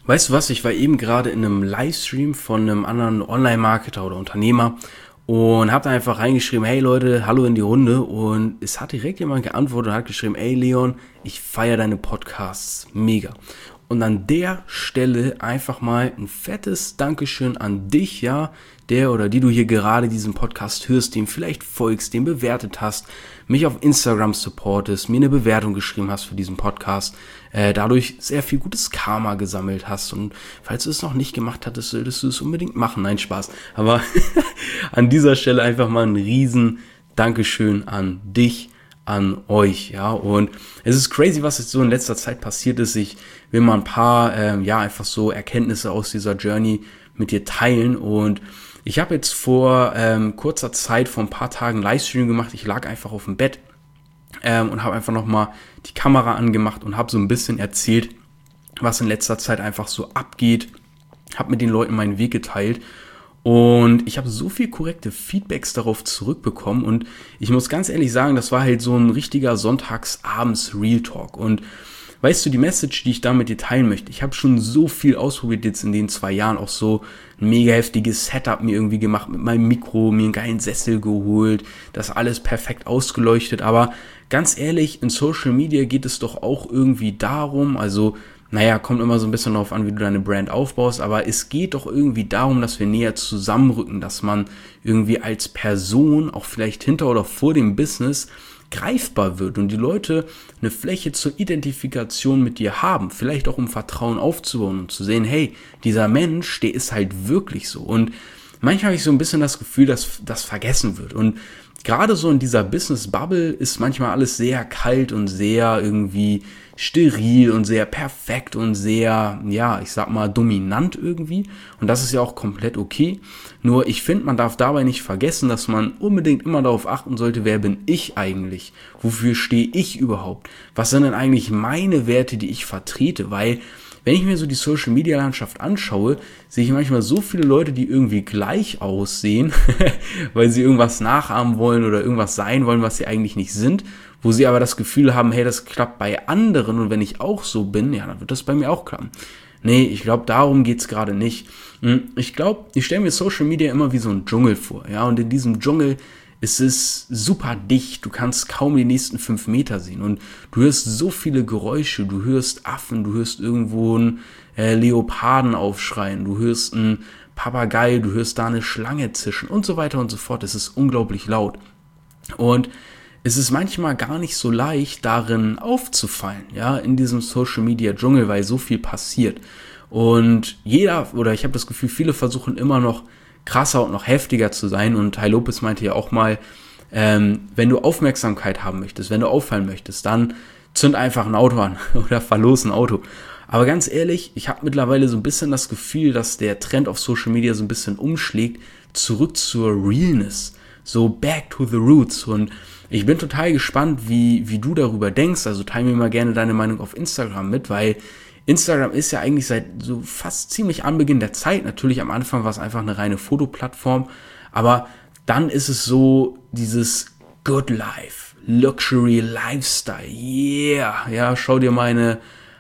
Weißt du was, ich war eben gerade in einem Livestream von einem anderen Online-Marketer oder Unternehmer und habe da einfach reingeschrieben, hey Leute, hallo in die Runde, und es hat direkt jemand geantwortet und hat geschrieben, ey Leon, ich feiere deine Podcasts, mega. Und an der Stelle einfach mal ein fettes Dankeschön an dich, ja, der oder die du hier gerade diesen Podcast hörst, dem vielleicht folgst, den bewertet hast, mich auf Instagram supportest, mir eine Bewertung geschrieben hast für diesen Podcast, dadurch sehr viel gutes Karma gesammelt hast, und falls du es noch nicht gemacht hattest, solltest du es unbedingt machen. Nein, Spaß. Aber an dieser Stelle einfach mal ein riesen Dankeschön an dich, an euch, ja, und es ist crazy, was jetzt so in letzter Zeit passiert ist. Ich will mal ein paar, einfach so Erkenntnisse aus dieser Journey mit dir teilen, und ich habe jetzt vor kurzer Zeit, vor ein paar Tagen Livestream gemacht. Ich lag einfach auf dem Bett und habe einfach nochmal die Kamera angemacht und habe so ein bisschen erzählt, was in letzter Zeit einfach so abgeht, habe mit den Leuten meinen Weg geteilt. Und ich habe so viel korrekte Feedbacks darauf zurückbekommen, und ich muss ganz ehrlich sagen, das war halt so ein richtiger Sonntagsabends Real Talk. Und weißt du, die Message, die ich da mit dir teilen möchte, ich habe schon so viel ausprobiert jetzt in den 2 Jahren, auch so ein mega heftiges Setup mir irgendwie gemacht mit meinem Mikro, mir einen geilen Sessel geholt, das alles perfekt ausgeleuchtet, aber ganz ehrlich, in Social Media geht es doch auch irgendwie darum, also naja, kommt immer so ein bisschen darauf an, wie du deine Brand aufbaust, aber es geht doch irgendwie darum, dass wir näher zusammenrücken, dass man irgendwie als Person, auch vielleicht hinter oder vor dem Business, greifbar wird und die Leute eine Fläche zur Identifikation mit dir haben, vielleicht auch um Vertrauen aufzubauen und zu sehen, hey, dieser Mensch, der ist halt wirklich so. Und manchmal habe ich so ein bisschen das Gefühl, dass das vergessen wird, und gerade so in dieser Business-Bubble ist manchmal alles sehr kalt und sehr irgendwie steril und sehr perfekt und sehr, ja, ich sag mal, dominant irgendwie. Und das ist ja auch komplett okay. Nur ich finde, man darf dabei nicht vergessen, dass man unbedingt immer darauf achten sollte, wer bin ich eigentlich? Wofür stehe ich überhaupt? Was sind denn eigentlich meine Werte, die ich vertrete? Weil wenn ich mir so die Social-Media-Landschaft anschaue, sehe ich manchmal so viele Leute, die irgendwie gleich aussehen, weil sie irgendwas nachahmen wollen oder irgendwas sein wollen, was sie eigentlich nicht sind, wo sie aber das Gefühl haben, hey, das klappt bei anderen, und wenn ich auch so bin, ja, dann wird das bei mir auch klappen. Nee, ich glaube, darum geht's gerade nicht. Ich glaube, ich stelle mir Social Media immer wie so ein Dschungel vor, ja, und in diesem Dschungel es ist super dicht, du kannst kaum die nächsten 5 Meter sehen, und du hörst so viele Geräusche, du hörst Affen, du hörst irgendwo einen Leoparden aufschreien, du hörst einen Papagei, du hörst da eine Schlange zischen und so weiter und so fort. Es ist unglaublich laut, und es ist manchmal gar nicht so leicht, darin aufzufallen, ja, in diesem Social Media Dschungel, weil so viel passiert. Und jeder, oder ich habe das Gefühl, viele versuchen immer noch krasser und noch heftiger zu sein, und Tai Lopez meinte ja auch mal, wenn du Aufmerksamkeit haben möchtest, wenn du auffallen möchtest, dann zünd einfach ein Auto an oder verlos ein Auto. Aber ganz ehrlich, ich habe mittlerweile so ein bisschen das Gefühl, dass der Trend auf Social Media so ein bisschen umschlägt, zurück zur Realness, so back to the roots. Und ich bin total gespannt, wie du darüber denkst, also teile mir mal gerne deine Meinung auf Instagram mit, weil Instagram ist ja eigentlich seit so fast ziemlich Anbeginn der Zeit, natürlich am Anfang war es einfach eine reine Fotoplattform, aber dann ist es so dieses Good Life, Luxury Lifestyle, yeah, ja, schau dir meine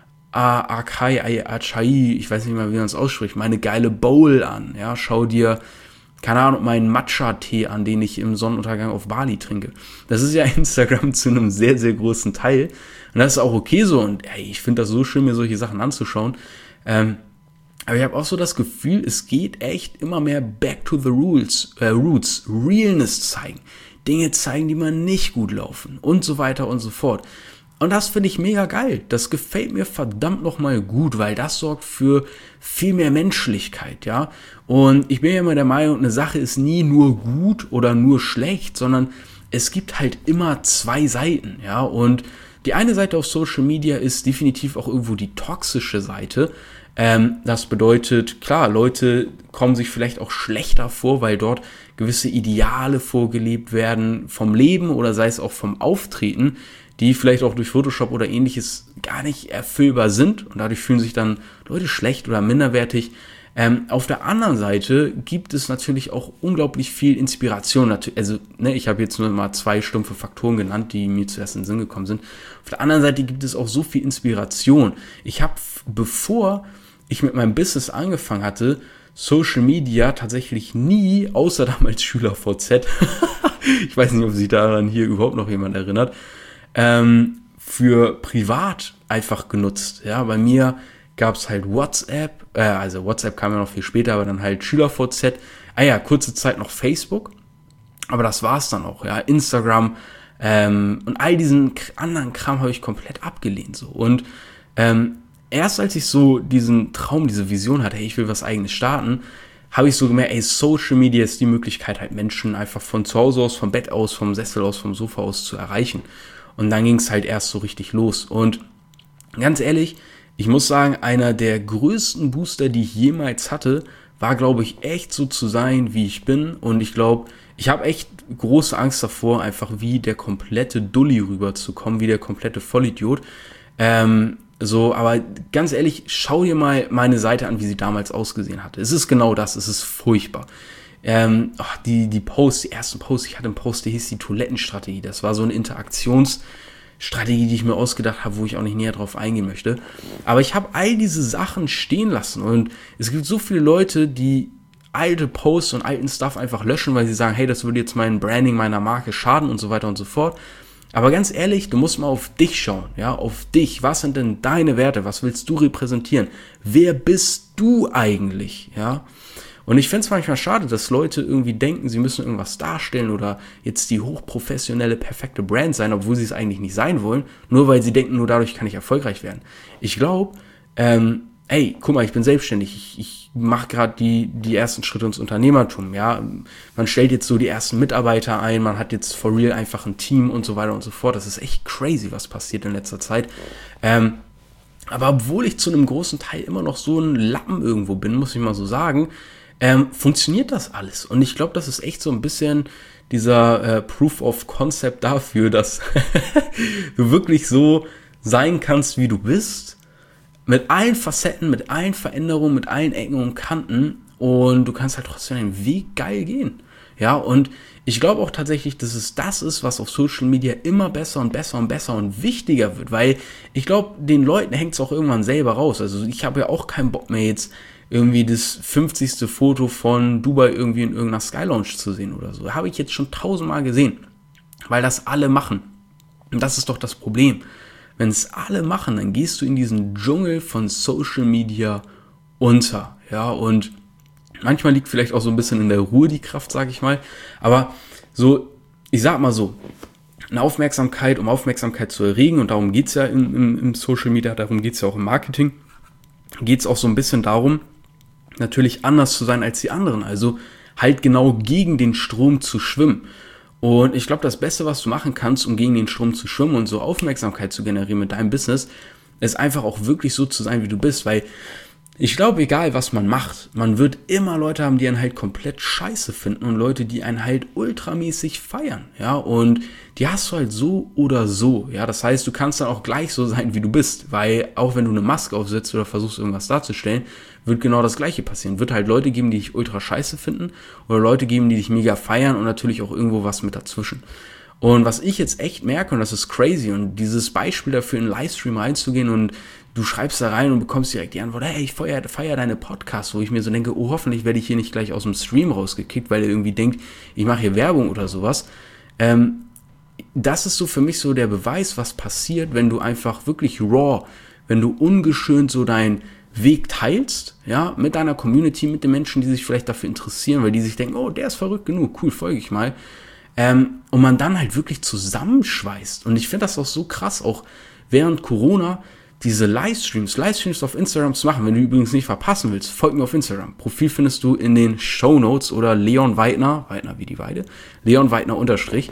Acai, ich weiß nicht mal, wie man es ausspricht, meine geile Bowl an, ja, schau dir, keine Ahnung, meinen Matcha-Tee an, den ich im Sonnenuntergang auf Bali trinke. Das ist ja Instagram zu einem sehr, sehr großen Teil. Und das ist auch okay so. Und hey, ich finde das so schön, mir solche Sachen anzuschauen. Aber ich habe auch so das Gefühl, es geht echt immer mehr back to the roots, Realness zeigen. Dinge zeigen, die mal nicht gut laufen und so weiter und so fort. Und das finde ich mega geil. Das gefällt mir verdammt nochmal gut, weil das sorgt für viel mehr Menschlichkeit, ja. Und ich bin ja immer der Meinung, eine Sache ist nie nur gut oder nur schlecht, sondern es gibt halt immer 2 Seiten, ja. Und die eine Seite auf Social Media ist definitiv auch irgendwo die toxische Seite. Das bedeutet, klar, Leute kommen sich vielleicht auch schlechter vor, weil dort gewisse Ideale vorgelebt werden vom Leben oder sei es auch vom Auftreten, die vielleicht auch durch Photoshop oder ähnliches gar nicht erfüllbar sind, und dadurch fühlen sich dann Leute schlecht oder minderwertig. Auf der anderen Seite gibt es natürlich auch unglaublich viel Inspiration. Also, ich habe jetzt nur mal 2 stumpfe Faktoren genannt, die mir zuerst in den Sinn gekommen sind. Auf der anderen Seite gibt es auch so viel Inspiration. Ich habe, bevor ich mit meinem Business angefangen hatte, Social Media tatsächlich nie, außer damals SchülerVZ, ich weiß nicht, ob sich daran hier überhaupt noch jemand erinnert, für privat einfach genutzt. Ja, bei mir gab es halt WhatsApp, also WhatsApp kam ja noch viel später, aber dann halt SchülerVZ, kurze Zeit noch Facebook, aber das war's dann auch, ja, Instagram, und all diesen anderen Kram habe ich komplett abgelehnt, so. Und erst als ich so diesen Traum, diese Vision hatte, hey, ich will was Eigenes starten, habe ich so gemerkt, ey, Social Media ist die Möglichkeit, halt Menschen einfach von zu Hause aus, vom Bett aus, vom Sessel aus, vom Sofa aus zu erreichen. Und dann ging es halt erst so richtig los. Und ganz ehrlich, ich muss sagen, einer der größten Booster, die ich jemals hatte, war, glaube ich, echt so zu sein, wie ich bin. Und ich glaube, ich habe echt große Angst davor, einfach wie der komplette Dulli rüberzukommen, wie der komplette Vollidiot. Aber ganz ehrlich, schau dir mal meine Seite an, wie sie damals ausgesehen hatte. Es ist genau das, es ist furchtbar. Die ersten Posts, ich hatte einen Post, der hieß die Toilettenstrategie. Das war so eine Interaktionsstrategie, die ich mir ausgedacht habe, wo ich auch nicht näher drauf eingehen möchte. Aber ich habe all diese Sachen stehen lassen und es gibt so viele Leute, die alte Posts und alten Stuff einfach löschen, weil sie sagen, hey, das würde jetzt mein Branding meiner Marke schaden und so weiter und so fort. Aber ganz ehrlich, du musst mal auf dich schauen, ja, auf dich. Was sind denn deine Werte? Was willst du repräsentieren? Wer bist du eigentlich, ja? Und ich finde es manchmal schade, dass Leute irgendwie denken, sie müssen irgendwas darstellen oder jetzt die hochprofessionelle, perfekte Brand sein, obwohl sie es eigentlich nicht sein wollen, nur weil sie denken, nur dadurch kann ich erfolgreich werden. Ich glaube, guck mal, ich bin selbstständig, ich mache gerade die ersten Schritte ins Unternehmertum, ja. Man stellt jetzt so die ersten Mitarbeiter ein, man hat jetzt for real einfach ein Team und so weiter und so fort. Das ist echt crazy, was passiert in letzter Zeit. Aber obwohl ich zu einem großen Teil immer noch so ein Lappen irgendwo bin, muss ich mal so sagen, funktioniert das alles. Und ich glaube, das ist echt so ein bisschen dieser Proof of Concept dafür, dass du wirklich so sein kannst, wie du bist, mit allen Facetten, mit allen Veränderungen, mit allen Ecken und Kanten, und du kannst halt trotzdem einen Weg geil gehen. Ja, und ich glaube auch tatsächlich, dass es das ist, was auf Social Media immer besser und besser und besser und wichtiger wird, weil ich glaube, den Leuten hängt es auch irgendwann selber raus. Also ich habe ja auch keinen Bock mehr jetzt irgendwie das 50. Foto von Dubai irgendwie in irgendeiner Sky Lounge zu sehen oder so. Habe ich jetzt schon 1000-mal gesehen, weil das alle machen. Und das ist doch das Problem. Wenn es alle machen, dann gehst du in diesen Dschungel von Social Media unter. Ja, und manchmal liegt vielleicht auch so ein bisschen in der Ruhe die Kraft, sage ich mal. Aber so, ich sag mal so, um Aufmerksamkeit zu erregen, und darum geht es ja im Social Media, darum geht es ja auch im Marketing, geht es auch so ein bisschen darum, natürlich anders zu sein als die anderen. Also halt genau gegen den Strom zu schwimmen. Und ich glaube, das Beste, was du machen kannst, um gegen den Strom zu schwimmen und so Aufmerksamkeit zu generieren mit deinem Business, ist einfach auch wirklich so zu sein, wie du bist. Weil ich glaube, egal was man macht, man wird immer Leute haben, die einen halt komplett scheiße finden und Leute, die einen halt ultramäßig feiern. Ja, und die hast du halt so oder so. Ja, das heißt, du kannst dann auch gleich so sein, wie du bist. Weil auch wenn du eine Maske aufsetzt oder versuchst, irgendwas darzustellen, wird genau das Gleiche passieren. Wird halt Leute geben, die dich ultra scheiße finden, oder Leute geben, die dich mega feiern, und natürlich auch irgendwo was mit dazwischen. Und was ich jetzt echt merke, und das ist crazy, und dieses Beispiel dafür, in einen Livestream reinzugehen und du schreibst da rein und bekommst direkt die Antwort, hey, ich feier deine Podcasts, wo ich mir so denke, oh, hoffentlich werde ich hier nicht gleich aus dem Stream rausgekickt, weil er irgendwie denkt, ich mache hier Werbung oder sowas. Das ist so für mich so der Beweis, was passiert, wenn du einfach wirklich raw, wenn du ungeschönt so deinen Weg teilst, ja, mit deiner Community, mit den Menschen, die sich vielleicht dafür interessieren, weil die sich denken, oh, der ist verrückt genug, cool, folge ich mal. Und man dann halt wirklich zusammenschweißt. Und ich finde das auch so krass, auch während Corona, diese Livestreams auf Instagram zu machen. Wenn du übrigens nicht verpassen willst, folg mir auf Instagram. Profil findest du in den Shownotes oder Leon Weidner wie die Weide, Leon Weidner _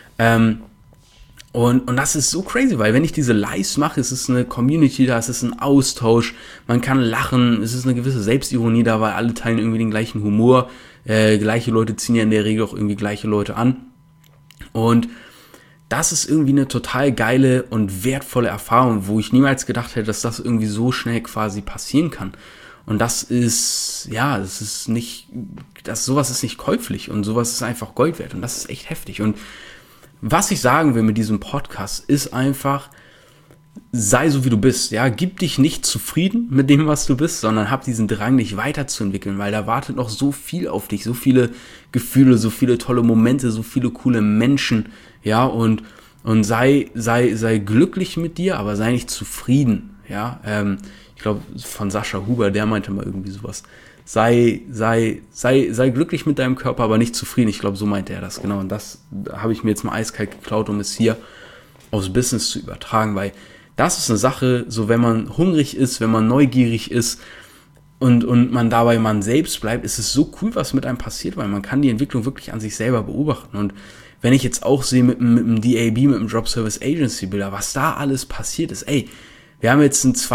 Und das ist so crazy, weil wenn ich diese Lives mache, es ist eine Community da, es ist ein Austausch, man kann lachen, es ist eine gewisse Selbstironie da, weil alle teilen irgendwie den gleichen Humor, gleiche Leute ziehen ja in der Regel auch irgendwie gleiche Leute an. Und das ist irgendwie eine total geile und wertvolle Erfahrung, wo ich niemals gedacht hätte, dass das irgendwie so schnell quasi passieren kann. Und das ist, ja, sowas ist nicht käuflich, und sowas ist einfach Gold wert, und das ist echt heftig. Und was ich sagen will mit diesem Podcast ist einfach, sei so wie du bist, ja, gib dich nicht zufrieden mit dem, was du bist, sondern hab diesen Drang, dich weiterzuentwickeln, weil da wartet noch so viel auf dich, so viele Gefühle, so viele tolle Momente, so viele coole Menschen, ja, und sei glücklich mit dir, aber sei nicht zufrieden, ja, ich glaube, von Sascha Huber, der meinte mal irgendwie sowas, sei glücklich mit deinem Körper, aber nicht zufrieden, ich glaube, so meinte er das, genau, und das habe ich mir jetzt mal eiskalt geklaut, um es hier aufs Business zu übertragen, weil das ist eine Sache, so wenn man hungrig ist, wenn man neugierig ist und man dabei man selbst bleibt, ist es so cool, was mit einem passiert, weil man kann die Entwicklung wirklich an sich selber beobachten. Und wenn ich jetzt auch sehe mit dem DAB, mit dem Drop Service Agency Builder, was da alles passiert ist, ey, wir haben jetzt eine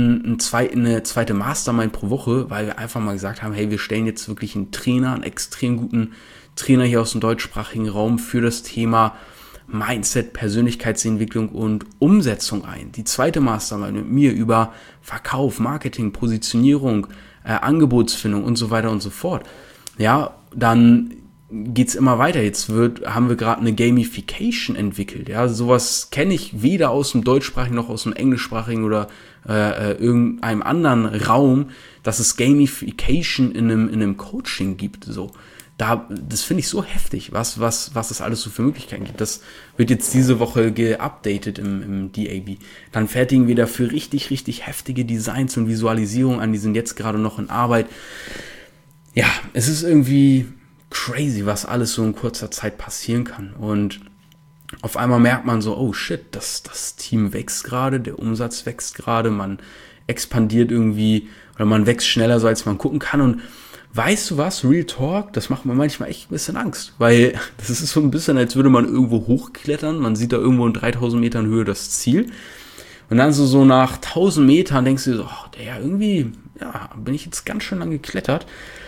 zweite Mastermind pro Woche, weil wir einfach mal gesagt haben, hey, wir stellen jetzt wirklich einen Trainer, einen extrem guten Trainer hier aus dem deutschsprachigen Raum für das Thema Mindset, Persönlichkeitsentwicklung und Umsetzung ein. Die zweite Mastermind mit mir über Verkauf, Marketing, Positionierung, Angebotsfindung und so weiter und so fort. Ja, dann geht's immer weiter. Jetzt haben wir gerade eine Gamification entwickelt. Ja, sowas kenne ich weder aus dem deutschsprachigen noch aus dem englischsprachigen oder irgendeinem anderen Raum, dass es Gamification in einem Coaching gibt. So. Das finde ich so heftig, was es alles so für Möglichkeiten gibt. Das wird jetzt diese Woche geupdatet im DAB. Dann fertigen wir dafür richtig, richtig heftige Designs und Visualisierungen an. Die sind jetzt gerade noch in Arbeit. Ja, es ist irgendwie crazy, was alles so in kurzer Zeit passieren kann. Und auf einmal merkt man so, oh shit, das Team wächst gerade, der Umsatz wächst gerade, man expandiert irgendwie oder man wächst schneller, so als man gucken kann. Und weißt du was, Real Talk, das macht mir manchmal echt ein bisschen Angst, weil das ist so ein bisschen, als würde man irgendwo hochklettern, man sieht da irgendwo in 3000 Metern Höhe das Ziel und dann so nach 1000 Metern denkst du so, irgendwie, bin ich jetzt ganz schön lang geklettert.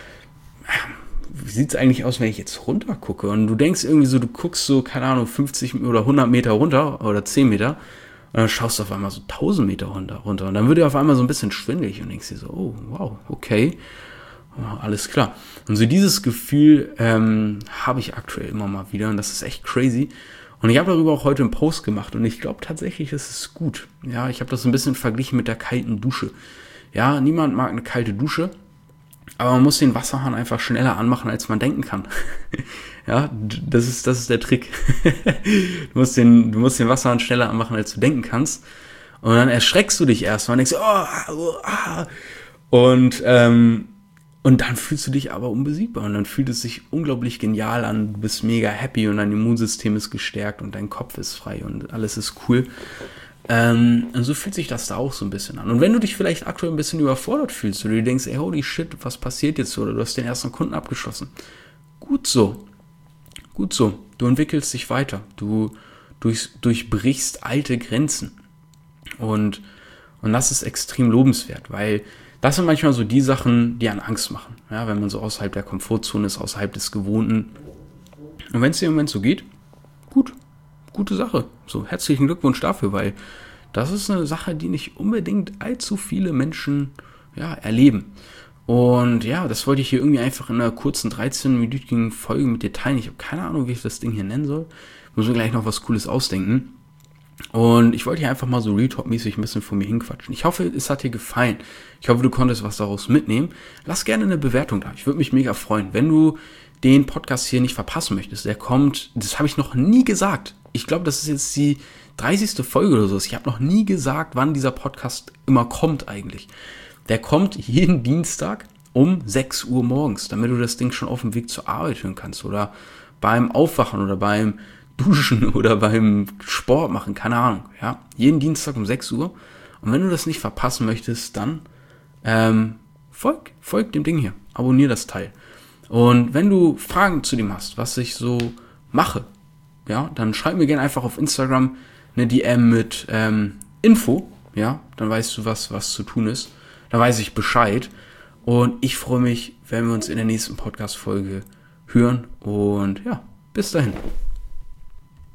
Wie sieht es eigentlich aus, wenn ich jetzt runter gucke? Und du denkst irgendwie so, du guckst so, keine Ahnung, 50 oder 100 Meter runter oder 10 Meter und dann schaust du auf einmal so 1000 Meter runter und dann wird dir auf einmal so ein bisschen schwindelig und denkst dir so, oh, wow, okay. Oh, alles klar. Und so dieses Gefühl habe ich aktuell immer mal wieder und das ist echt crazy. Und ich habe darüber auch heute einen Post gemacht und ich glaube tatsächlich, es ist gut. Ja, ich habe das so ein bisschen verglichen mit der kalten Dusche. Ja, niemand mag eine kalte Dusche, aber man muss den Wasserhahn einfach schneller anmachen, als man denken kann. Ja, das ist der Trick. Du musst den Wasserhahn schneller anmachen, als du denken kannst. Und dann erschreckst du dich erst und denkst, und dann fühlst du dich aber unbesiegbar und dann fühlt es sich unglaublich genial an, du bist mega happy und dein Immunsystem ist gestärkt und dein Kopf ist frei und alles ist cool. Und so fühlt sich das da auch so ein bisschen an. Und wenn du dich vielleicht aktuell ein bisschen überfordert fühlst oder du denkst, ey, holy shit, was passiert jetzt? Oder du hast den ersten Kunden abgeschlossen. Gut so. Du entwickelst dich weiter. Du durchbrichst alte Grenzen. Und das ist extrem lobenswert, weil das sind manchmal so die Sachen, die einen Angst machen. Ja, wenn man so außerhalb der Komfortzone ist, außerhalb des Gewohnten. Und wenn es dir im Moment so geht, gute Sache. So, herzlichen Glückwunsch dafür, weil das ist eine Sache, die nicht unbedingt allzu viele Menschen erleben. Und ja, das wollte ich hier irgendwie einfach in einer kurzen 13-minütigen Folge mit dir teilen. Ich habe keine Ahnung, wie ich das Ding hier nennen soll. Muss mir gleich noch was Cooles ausdenken. Und ich wollte hier einfach mal so Real Talk-mäßig ein bisschen vor mir hinquatschen. Ich hoffe, es hat dir gefallen. Ich hoffe, du konntest was daraus mitnehmen. Lass gerne eine Bewertung da. Ich würde mich mega freuen. Wenn du den Podcast hier nicht verpassen möchtest, der kommt, das habe ich noch nie gesagt. Ich glaube, das ist jetzt die 30. Folge oder so. Ich habe noch nie gesagt, wann dieser Podcast immer kommt eigentlich. Der kommt jeden Dienstag um 6 Uhr morgens, damit du das Ding schon auf dem Weg zur Arbeit hören kannst oder beim Aufwachen oder beim Duschen oder beim Sport machen, keine Ahnung, ja. Jeden Dienstag um 6 Uhr. Und wenn du das nicht verpassen möchtest, dann folg dem Ding hier. Abonnier das Teil. Und wenn du Fragen zu dem hast, was ich so mache, ja, dann schreib mir gerne einfach auf Instagram eine DM mit Info, ja, dann weißt du, was zu tun ist. Dann weiß ich Bescheid. Und ich freue mich, wenn wir uns in der nächsten Podcast-Folge hören. Und ja, bis dahin.